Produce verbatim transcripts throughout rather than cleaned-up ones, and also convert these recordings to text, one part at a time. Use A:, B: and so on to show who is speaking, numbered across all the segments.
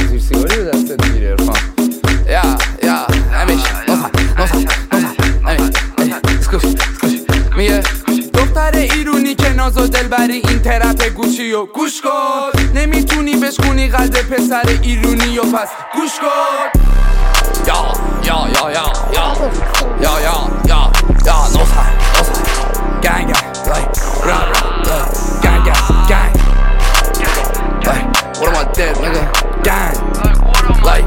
A: زیر سیگاری به دستت میگیری عرفان. یا یا همیشه نوزن نوزن نوزن همیشه اسکوش اسکوش میگه دختر ایرونی که ناز و دلبری این ترپ گوشی و گوش کن، نمیتونی بشکونی قلب پسر ایرونی و پس گوش کن. یا یا یا یا یا یا یا یا یا نوزن نوزن گنگ گنگ را را گنگ گنگ like what am I dead nigga gang like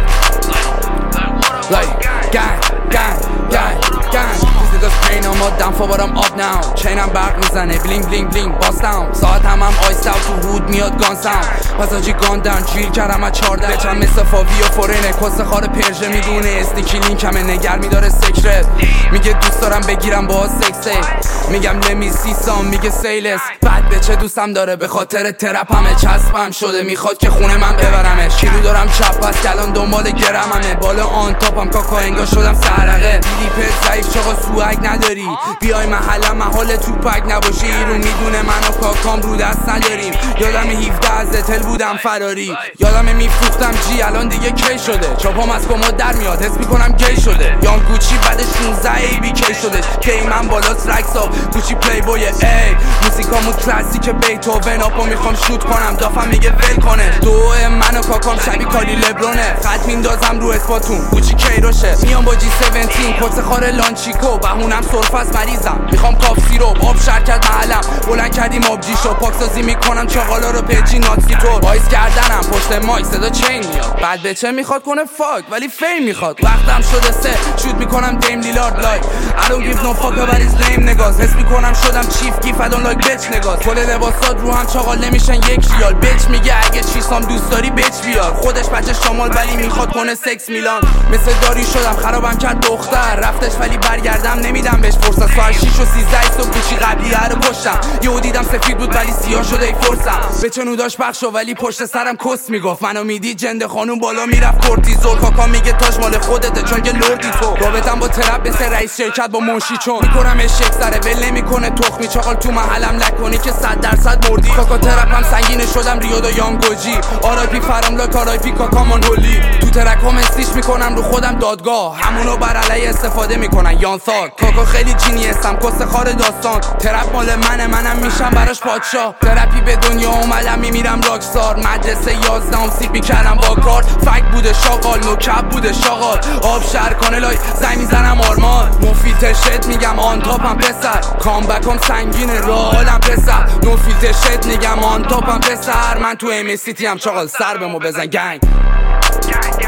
A: like gang gang gang gang these niggas paying on my down for but I'm up now chain هم برق میزنه bling bling bling bust down ساعت هم هم آیس اوت تو هود میاد گان ساوند پس آجی گان دن جیل کردم از چارده بچم مثل فاوی و فورینه کس خار پرژه میدونه استیکی لینک همه نگر میداره سکرت میگه دوست دارم بگیرم با سکسه میگم لمی سی سام میگه سیلس بعد به چه دوستم داره به خاطر ترپ همه چسبم شده میخواد که خونه من ببرمش کیلو دارم چپ پس کلان دنبال گرممه بالا آن تاپم کاکا انگار شدم سرقه دیدی پت ضعیف چاقا سوگ نداری بیای محلم محال توپک نباشه ایرون میدونه من و کاکام رو دست نداریم یادم هفده از اتل بودم فراری یادم میفروختم جی الان دیگه کی شده چاپام از کمد در میاد حس میکنم گی شده یان گوچی بعد شونزده ای بی کی شده کی من بالا ترکسا گوچی پلی بوی ای موزیکامون کلاسیک بیتوون آپا میخوام شوت کنم دافم میگه ول کنه دو من و کاکام شبیه کالی لبرونه خط میندازم رو اسپاتون گوچی کیروشه میام با جی هفده کس خار لانچیکو بهونم سرفست مریضم میخوام کاف سیروپ آب شرکت محلم بلند کردیم آبجیشو پاکسازی میکنم چاقالا رو پیجی ناتسی طور وایس کردنم پشت مایک صدا چین میاد بعد به چه میخواد کنه فاک ولی فیم میخواد وقتم شده سه شوت میکنم دیم لیلارد لایک I don't give no fuck about his lame niggas حس میکنم شدم چیف گیف I don't like bitch niggas کل لباسات رو هم چاقال نمیشن یک ریال بیچ میگه اگه چیزام دوست داری بیچ بیار خودش بچه شمال ولی میخواد کنه سکس میلان مثل داری شدم خرابم کرد دختر رفتش ولی برگردم نمیدم بهش فرصت ساعت شیش و سیزده صبح گوچی قبلی هر رو کشتم یهو دیدم سفید بود ولی سیاه شده ای فرصم به چنو داشت بخشو ولی پشت سرم کس میگفت منو میدی جند خانوم بالا میرفت کورتیزول کاکا میگه تاج مال خودته چون که لردی تو رابطم با ترپ مثل رئیس شرکت با منشی چون میکنم اشک سره ول نمیکنه تخمی چاقال تو محلم لکنی که صد درصد مردی کاکا ترپم سنگینه شدم ریود و یانگوجی آرایپی فراملاک آرایپی کاکا مانهولی تو ترکام استیش میکنم رو خودم دادگاه همونو بر علیه استفاده میکنن یان ساک کاکا خیلی جینی هستم کس خار داستان ترپ مال منه منم میشم براش پادشاه ترپی به دنیا اومدم میمیرم راکستار مدرسه یازدهم سیپ میکردم با کارت فک بوده شاغال نوکب بوده شاغال آب شهر کانلای زنگ میزنم آرمان مفیلتر شد میگم آن تاپم پسر کامبکم سنگینه راحالم پسر نو فیلتر شد میگم آن تاپم پسر من تو ام سیتی هم شاغال سر بمو بزن گنگ